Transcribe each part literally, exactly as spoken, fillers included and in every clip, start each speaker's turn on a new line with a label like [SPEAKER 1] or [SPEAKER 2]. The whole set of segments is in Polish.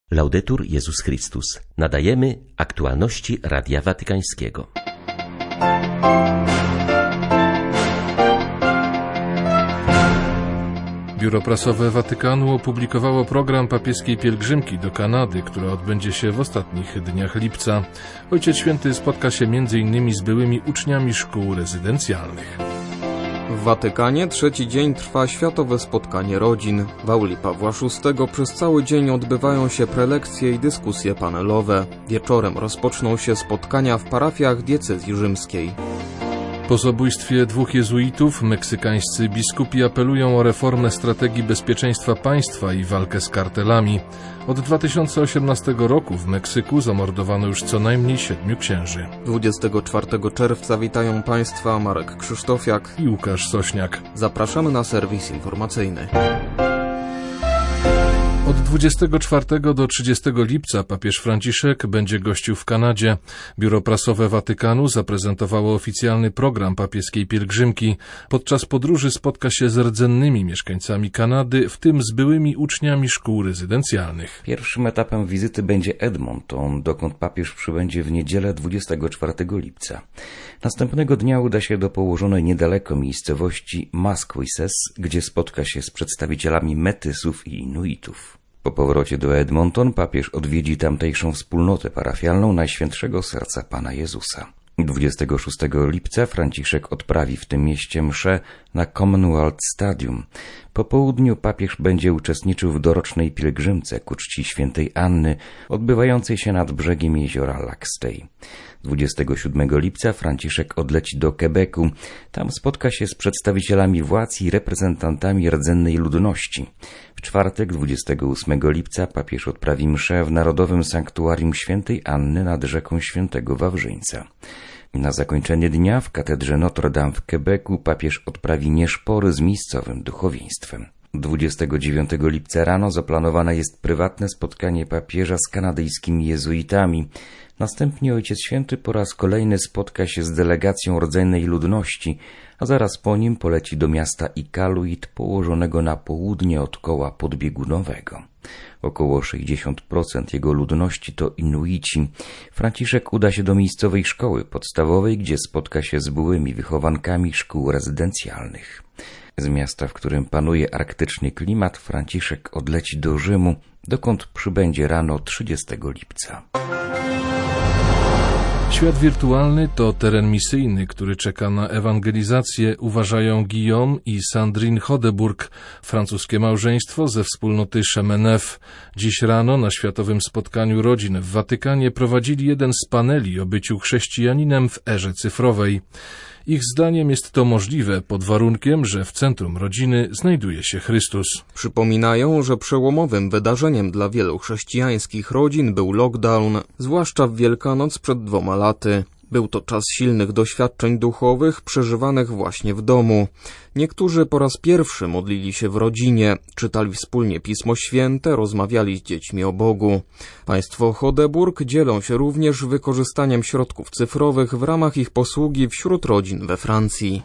[SPEAKER 1] Laudetur Jezus Chrystus. Nadajemy aktualności Radia Watykańskiego.
[SPEAKER 2] Biuro Prasowe Watykanu opublikowało program papieskiej pielgrzymki do Kanady, która odbędzie się w ostatnich dniach lipca. Ojciec Święty spotka się między innymi z byłymi uczniami szkół rezydencjalnych.
[SPEAKER 3] W Watykanie trzeci dzień trwa Światowe Spotkanie Rodzin. W auli Pawła szóstego przez cały dzień odbywają się prelekcje i dyskusje panelowe. Wieczorem rozpoczną się spotkania w parafiach diecezji rzymskiej.
[SPEAKER 2] Po zabójstwie dwóch jezuitów meksykańscy biskupi apelują o reformę strategii bezpieczeństwa państwa i walkę z kartelami. Od dwa tysiące osiemnastego roku w Meksyku zamordowano już co najmniej siedmiu księży.
[SPEAKER 3] dwudziestego czwartego czerwca witają Państwa Marek Krzysztofiak
[SPEAKER 2] i Łukasz Sośniak.
[SPEAKER 3] Zapraszamy na serwis informacyjny.
[SPEAKER 2] Od dwudziestego czwartego do trzydziestego lipca papież Franciszek będzie gościł w Kanadzie. Biuro Prasowe Watykanu zaprezentowało oficjalny program papieskiej pielgrzymki. Podczas podróży spotka się z rdzennymi mieszkańcami Kanady, w tym z byłymi uczniami szkół rezydencjalnych.
[SPEAKER 4] Pierwszym etapem wizyty będzie Edmonton, dokąd papież przybędzie w niedzielę dwudziestego czwartego lipca. Następnego dnia uda się do położonej niedaleko miejscowości Massachusetts, gdzie spotka się z przedstawicielami Metysów i Inuitów. Po powrocie do Edmonton papież odwiedzi tamtejszą wspólnotę parafialną Najświętszego Serca Pana Jezusa. dwudziestego szóstego lipca Franciszek odprawi w tym mieście mszę na Commonwealth Stadium. Po południu papież będzie uczestniczył w dorocznej pielgrzymce ku czci świętej Anny, odbywającej się nad brzegiem jeziora Lac Stay. dwudziestego siódmego lipca Franciszek odleci do Quebecu. Tam spotka się z przedstawicielami władz i reprezentantami rdzennej ludności. W czwartek, dwudziestego ósmego lipca, papież odprawi mszę w Narodowym Sanktuarium Świętej Anny nad rzeką Świętego Wawrzyńca. Na zakończenie dnia w katedrze Notre Dame w Quebecu papież odprawi nieszpory z miejscowym duchowieństwem. dwudziestego dziewiątego lipca rano zaplanowane jest prywatne spotkanie papieża z kanadyjskimi jezuitami. Następnie Ojciec Święty po raz kolejny spotka się z delegacją rdzennej ludności, a zaraz po nim poleci do miasta Iqaluit położonego na południe od koła podbiegunowego. Około sześćdziesiąt procent jego ludności to Inuici. Franciszek uda się do miejscowej szkoły podstawowej, gdzie spotka się z byłymi wychowankami szkół rezydencjalnych. Z miasta, w którym panuje arktyczny klimat, Franciszek odleci do Rzymu, dokąd przybędzie rano trzydziestego lipca.
[SPEAKER 2] Świat wirtualny to teren misyjny, który czeka na ewangelizację, uważają Guillaume i Sandrine Hodeburg, francuskie małżeństwo ze wspólnoty Chemenef. Dziś rano na Światowym Spotkaniu Rodzin w Watykanie prowadzili jeden z paneli o byciu chrześcijaninem w erze cyfrowej. Ich zdaniem jest to możliwe pod warunkiem, że w centrum rodziny znajduje się Chrystus.
[SPEAKER 3] Przypominają, że przełomowym wydarzeniem dla wielu chrześcijańskich rodzin był lockdown, zwłaszcza w Wielkanoc przed dwoma laty. Był to czas silnych doświadczeń duchowych przeżywanych właśnie w domu. Niektórzy po raz pierwszy modlili się w rodzinie, czytali wspólnie Pismo Święte, rozmawiali z dziećmi o Bogu. Państwo Hodeburg dzielą się również wykorzystaniem środków cyfrowych w ramach ich posługi wśród rodzin we Francji.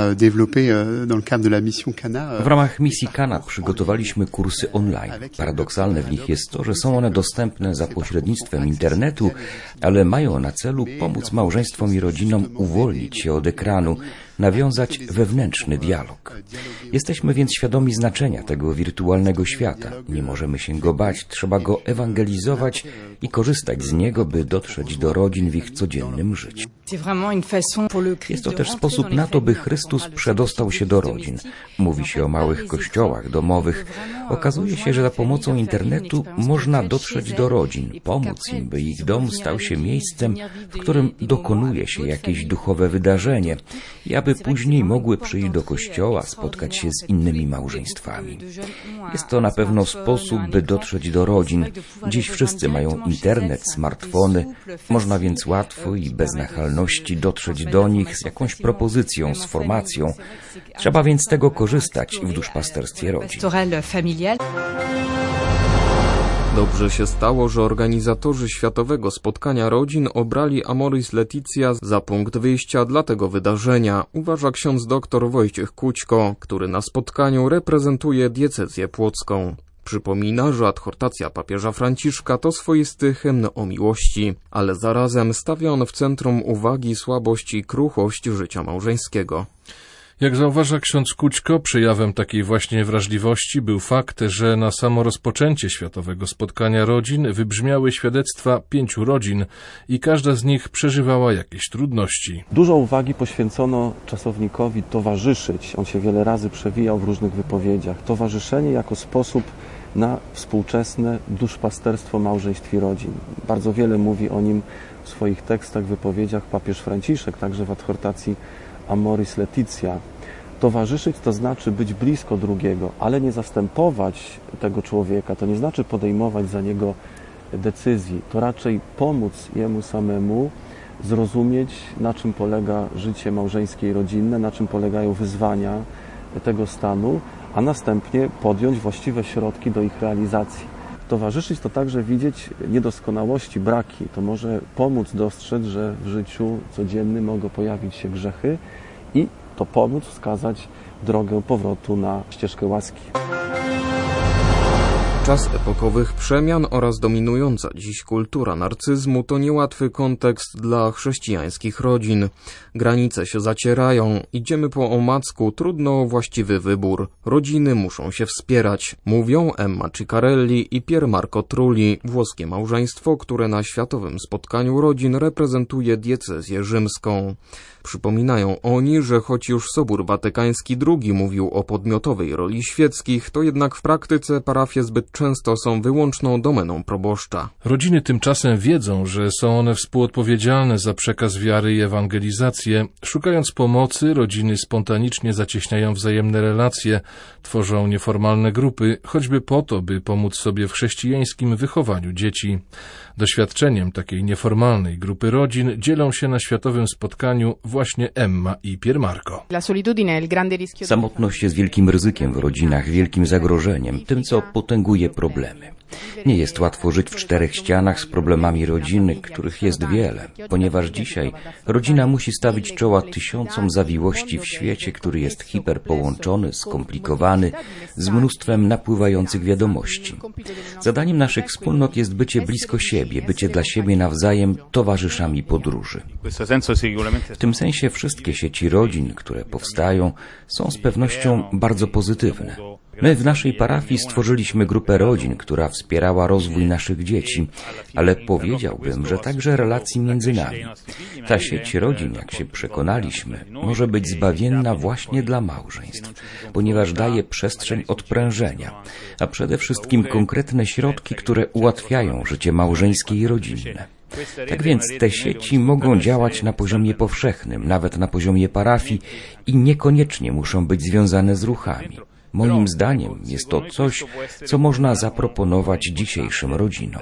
[SPEAKER 4] W ramach misji Cana przygotowaliśmy kursy online. Paradoksalne w nich jest to, że są one dostępne za pośrednictwem internetu, ale mają na celu pomóc małżeństwom i rodzinom uwolnić się od ekranu, nawiązać wewnętrzny dialog. Jesteśmy więc świadomi znaczenia tego wirtualnego świata. Nie możemy się go bać, trzeba go ewangelizować i korzystać z niego, by dotrzeć do rodzin w ich codziennym życiu. Jest to też sposób na to, by Chrystus przedostał się do rodzin. Mówi się o małych kościołach domowych. Okazuje się, że za pomocą internetu można dotrzeć do rodzin, pomóc im, by ich dom stał się miejscem, w którym dokonuje się jakieś duchowe wydarzenie i aby później mogły przyjść do kościoła, spotkać się z innymi małżeństwami. Jest to na pewno sposób, by dotrzeć do rodzin. Dziś wszyscy mają internet, smartfony, można więc łatwo i bez nachalności dotrzeć do nich z jakąś propozycją, z formacją. Trzeba więc z tego korzystać w duszpasterstwie rodzin.
[SPEAKER 3] Dobrze się stało, że organizatorzy Światowego Spotkania Rodzin obrali Amoris Laetitia za punkt wyjścia dla tego wydarzenia, uważa ksiądz dr Wojciech Kućko, który na spotkaniu reprezentuje diecezję płocką. Przypomina, że adhortacja papieża Franciszka to swoisty hymn o miłości, ale zarazem stawia on w centrum uwagi słabość i kruchość życia małżeńskiego.
[SPEAKER 2] Jak zauważa ksiądz Kućko, przejawem takiej właśnie wrażliwości był fakt, że na samo rozpoczęcie Światowego Spotkania Rodzin wybrzmiały świadectwa pięciu rodzin i każda z nich przeżywała jakieś trudności.
[SPEAKER 5] Dużo uwagi poświęcono czasownikowi towarzyszyć. On się wiele razy przewijał w różnych wypowiedziach. Towarzyszenie jako sposób na współczesne duszpasterstwo małżeństw i rodzin. Bardzo wiele mówi o nim w swoich tekstach, wypowiedziach papież Franciszek, także w adhortacji Amoris Laetitia. Towarzyszyć to znaczy być blisko drugiego, ale nie zastępować tego człowieka, to nie znaczy podejmować za niego decyzji, to raczej pomóc jemu samemu zrozumieć, na czym polega życie małżeńskie i rodzinne, na czym polegają wyzwania tego stanu, a następnie podjąć właściwe środki do ich realizacji. Towarzyszyć to także widzieć niedoskonałości, braki. To może pomóc dostrzec, że w życiu codziennym mogą pojawić się grzechy i to pomóc wskazać drogę powrotu na ścieżkę łaski.
[SPEAKER 3] Czas epokowych przemian oraz dominująca dziś kultura narcyzmu to niełatwy kontekst dla chrześcijańskich rodzin. Granice się zacierają, idziemy po omacku, trudno o właściwy wybór. Rodziny muszą się wspierać, mówią Emma Ciccarelli i Pier Marco Trulli, włoskie małżeństwo, które na Światowym Spotkaniu Rodzin reprezentuje diecezję rzymską. Przypominają oni, że choć już Sobór Watykański drugi mówił o podmiotowej roli świeckich, to jednak w praktyce parafie zbyt często są wyłączną domeną proboszcza.
[SPEAKER 2] Rodziny tymczasem wiedzą, że są one współodpowiedzialne za przekaz wiary i ewangelizację. Szukając pomocy, rodziny spontanicznie zacieśniają wzajemne relacje, tworzą nieformalne grupy, choćby po to, by pomóc sobie w chrześcijańskim wychowaniu dzieci. Doświadczeniem takiej nieformalnej grupy rodzin dzielą się na Światowym Spotkaniu właśnie Emma i Pier Marco.
[SPEAKER 4] Samotność jest wielkim ryzykiem w rodzinach, wielkim zagrożeniem, tym co potęguje problemy. Nie jest łatwo żyć w czterech ścianach z problemami rodziny, których jest wiele, ponieważ dzisiaj rodzina musi stawić czoła tysiącom zawiłości w świecie, który jest hiperpołączony, skomplikowany, z mnóstwem napływających wiadomości. Zadaniem naszych wspólnot jest bycie blisko siebie, bycie dla siebie nawzajem towarzyszami podróży. W tym sensie wszystkie sieci rodzin, które powstają, są z pewnością bardzo pozytywne. My w naszej parafii stworzyliśmy grupę rodzin, która wspierała rozwój naszych dzieci, ale powiedziałbym, że także relacji między nami. Ta sieć rodzin, jak się przekonaliśmy, może być zbawienna właśnie dla małżeństw, ponieważ daje przestrzeń odprężenia, a przede wszystkim konkretne środki, które ułatwiają życie małżeńskie i rodzinne. Tak więc te sieci mogą działać na poziomie powszechnym, nawet na poziomie parafii i niekoniecznie muszą być związane z ruchami. Moim zdaniem jest to coś, co można zaproponować dzisiejszym rodzinom.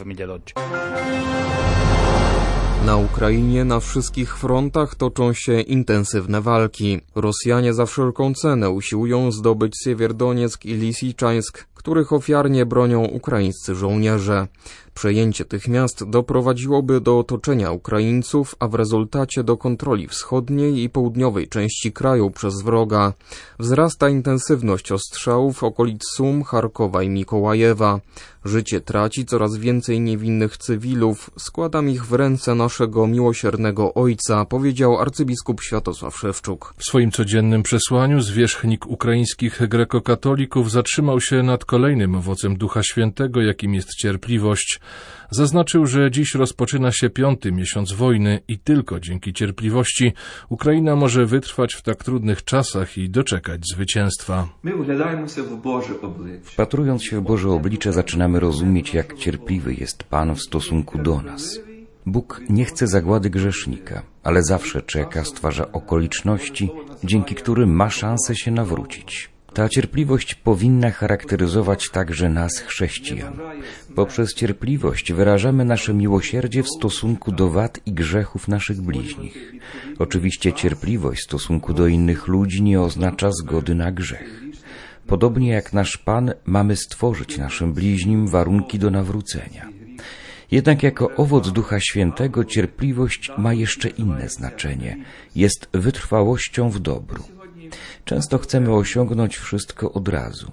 [SPEAKER 3] Na Ukrainie na wszystkich frontach toczą się intensywne walki. Rosjanie za wszelką cenę usiłują zdobyć Siewierdonieck i Lisiczańsk, których ofiarnie bronią ukraińscy żołnierze. Przejęcie tych miast doprowadziłoby do otoczenia Ukraińców, a w rezultacie do kontroli wschodniej i południowej części kraju przez wroga. Wzrasta intensywność ostrzałów okolic Sum, Charkowa i Mikołajewa. Życie traci coraz więcej niewinnych cywilów. Składam ich w ręce naszego miłosiernego Ojca, powiedział arcybiskup Światosław Szewczuk.
[SPEAKER 2] W swoim codziennym przesłaniu zwierzchnik ukraińskich grekokatolików zatrzymał się nad kolejnym owocem Ducha Świętego, jakim jest cierpliwość. Zaznaczył, że dziś rozpoczyna się piąty miesiąc wojny i tylko dzięki cierpliwości Ukraina może wytrwać w tak trudnych czasach i doczekać zwycięstwa.
[SPEAKER 4] Wpatrując się w Boże oblicze, zaczynamy rozumieć, jak cierpliwy jest Pan w stosunku do nas. Bóg nie chce zagłady grzesznika, ale zawsze czeka, stwarza okoliczności, dzięki którym ma szansę się nawrócić. Ta cierpliwość powinna charakteryzować także nas, chrześcijan. Poprzez cierpliwość wyrażamy nasze miłosierdzie w stosunku do wad i grzechów naszych bliźnich. Oczywiście cierpliwość w stosunku do innych ludzi nie oznacza zgody na grzech. Podobnie jak nasz Pan, mamy stworzyć naszym bliźnim warunki do nawrócenia. Jednak jako owoc Ducha Świętego cierpliwość ma jeszcze inne znaczenie. Jest wytrwałością w dobru. Często chcemy osiągnąć wszystko od razu.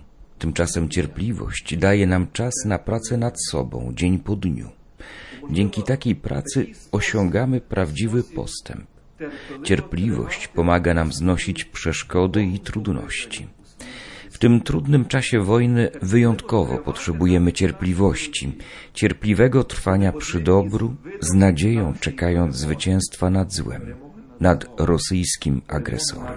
[SPEAKER 4] Tymczasem cierpliwość daje nam czas na pracę nad sobą, dzień po dniu. Dzięki takiej pracy osiągamy prawdziwy postęp. Cierpliwość pomaga nam znosić przeszkody i trudności. W tym trudnym czasie wojny wyjątkowo potrzebujemy cierpliwości, cierpliwego trwania przy dobru, z nadzieją czekając zwycięstwa nad złem, nad rosyjskim agresorem.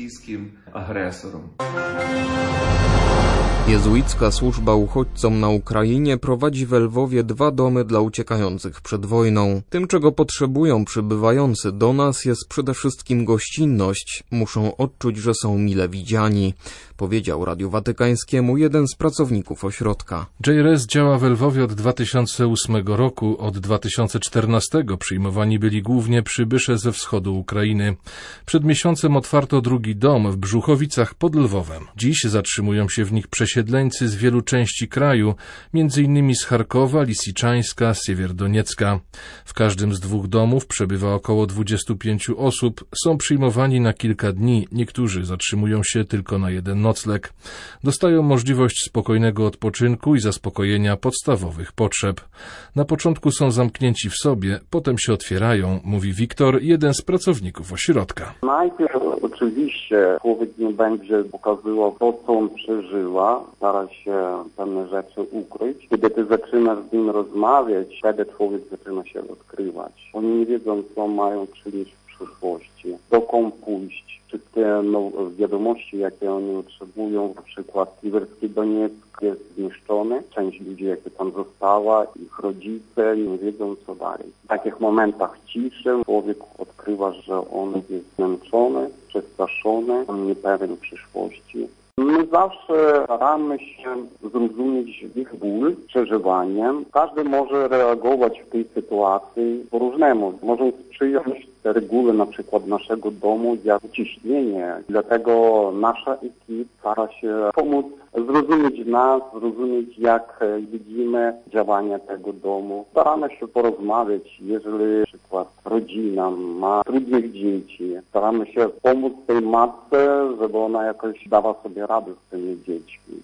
[SPEAKER 3] Jezuicka służba uchodźcom na Ukrainie prowadzi w Lwowie dwa domy dla uciekających przed wojną. Tym, czego potrzebują przybywający do nas, jest przede wszystkim gościnność. Muszą odczuć, że są mile widziani, powiedział Radiu Watykańskiemu jeden z pracowników ośrodka.
[SPEAKER 2] J R S działa w Lwowie od dwa tysiące ósmego roku. Od dwa tysiące czternastego przyjmowani byli głównie przybysze ze wschodu Ukrainy. Przed miesiącem otwarto drugi dom w Brzuchowicach pod Lwowem. Dziś zatrzymują się w nich przesiedleńcy z wielu części kraju, między innymi z Charkowa, Lisiczańska, Siewierodoniecka. W każdym z dwóch domów przebywa około dwudziestu pięciu osób. Są przyjmowani na kilka dni, niektórzy zatrzymują się tylko na jeden nocleg. Dostają możliwość spokojnego odpoczynku i zaspokojenia podstawowych potrzeb. Na początku są zamknięci w sobie, potem się otwierają, mówi Wiktor, jeden z pracowników ośrodka.
[SPEAKER 6] Najpierw oczywiście człowiek nie będzie pokazywał to, co on przeżyła, stara się pewne rzeczy ukryć. Kiedy ty zaczynasz z nim rozmawiać, wtedy człowiek zaczyna się odkrywać. Oni nie wiedzą, co mają czynić w przyszłości, dokąd pójść. Wszystkie no, wiadomości, jakie oni otrzymują, na przykład Siewierski Donieck jest zniszczony, część ludzi, jakie tam została, ich rodzice nie wiedzą, co dalej. W takich momentach ciszy człowiek odkrywa, że on jest zmęczony, przestraszony, on niepewien przyszłości. My zawsze staramy się zrozumieć ich ból, przeżywaniem. Każdy może reagować w tej sytuacji po różnemu. Może przyjąć te reguły na przykład naszego domu jak ciśnienie. Dlatego nasza ekipa stara się pomóc zrozumieć nas, zrozumieć jak widzimy działania tego domu. Staramy się porozmawiać, jeżeli na przykład rodzina ma trudnych dzieci. Staramy się pomóc tej matce, żeby ona jakoś dała sobie radę z tymi dziećmi.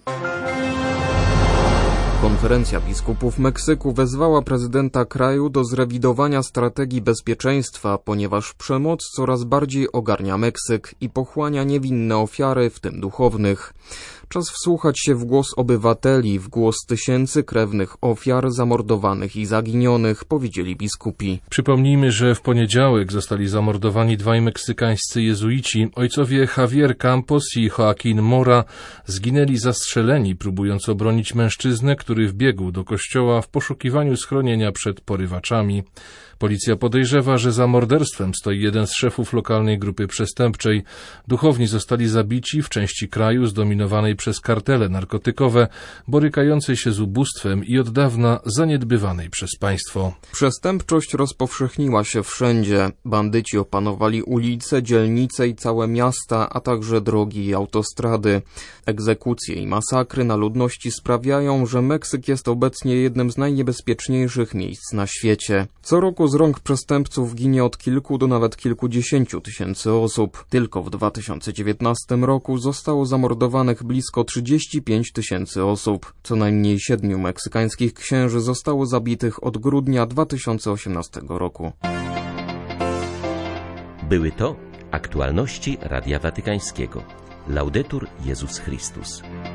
[SPEAKER 3] Konferencja biskupów Meksyku wezwała prezydenta kraju do zrewidowania strategii bezpieczeństwa, ponieważ przemoc coraz bardziej ogarnia Meksyk i pochłania niewinne ofiary, w tym duchownych. Czas wsłuchać się w głos obywateli, w głos tysięcy krewnych ofiar, zamordowanych i zaginionych, powiedzieli biskupi.
[SPEAKER 2] Przypomnijmy, że w poniedziałek zostali zamordowani dwaj meksykańscy jezuici. Ojcowie Javier Campos i Joaquin Mora zginęli zastrzeleni, próbując obronić mężczyznę, który wbiegł do kościoła w poszukiwaniu schronienia przed porywaczami. Policja podejrzewa, że za morderstwem stoi jeden z szefów lokalnej grupy przestępczej. Duchowni zostali zabici w części kraju zdominowanej przez kartele narkotykowe, borykającej się z ubóstwem i od dawna zaniedbywanej przez państwo.
[SPEAKER 3] Przestępczość rozpowszechniła się wszędzie. Bandyci opanowali ulice, dzielnice i całe miasta, a także drogi i autostrady. Egzekucje i masakry na ludności sprawiają, że Meksyk jest obecnie jednym z najniebezpieczniejszych miejsc na świecie. Co roku z rąk przestępców ginie od kilku do nawet kilkudziesięciu tysięcy osób. Tylko w dwa tysiące dziewiętnastym roku zostało zamordowanych blisko trzydzieści pięć tysięcy osób. Co najmniej siedmiu meksykańskich księży zostało zabitych od grudnia dwa tysiące osiemnastego roku.
[SPEAKER 1] Były to aktualności Radia Watykańskiego. Laudetur Jezus Chrystus.